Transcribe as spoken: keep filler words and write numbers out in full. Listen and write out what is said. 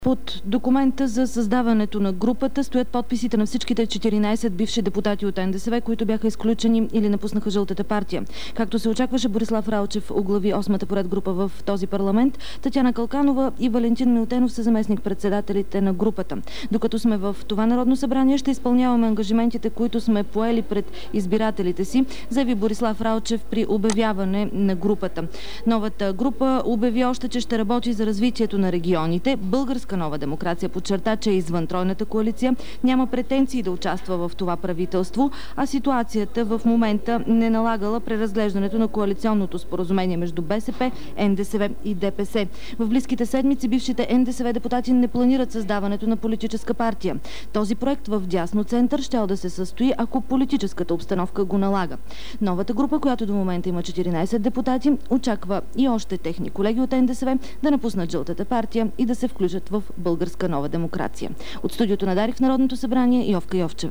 Под документа за създаването на групата стоят подписите на всичките четиринайсет бивши депутати от Н Д С В, които бяха изключени или напуснаха Жълтата партия. Както се очакваше, Борислав Ралчев оглави осмата поред група в този парламент. Татяна Калканова и Валентин Милтенов са заместник-председателите на групата. Докато сме в това Народно събрание, ще изпълняваме ангажиментите, които сме поели пред избирателите си, заяви Борислав Ралчев при обявяване на групата. Новата група обяви още, че ще работи за развитието на регионите. Българска нова демокрация подчерта, че извън тройната коалиция няма претенции да участва в това правителство, а ситуацията в момента не налагала преразглеждането на коалиционното споразумение между Б С П, Н Д С В и Д П С. В близките седмици бившите Н Д С В депутати не планират създаването на политическа партия. Този проект в дясно център щял да се състои, ако политическата обстановка го налага. Новата група, която до момента има четиринайсет депутати, очаква и още техни колеги от Н Д С В да напуснат Жълтата партия и да се включат в Българска нова демокрация. От студиото на Дарик в Народното събрание Йовка Йовчева.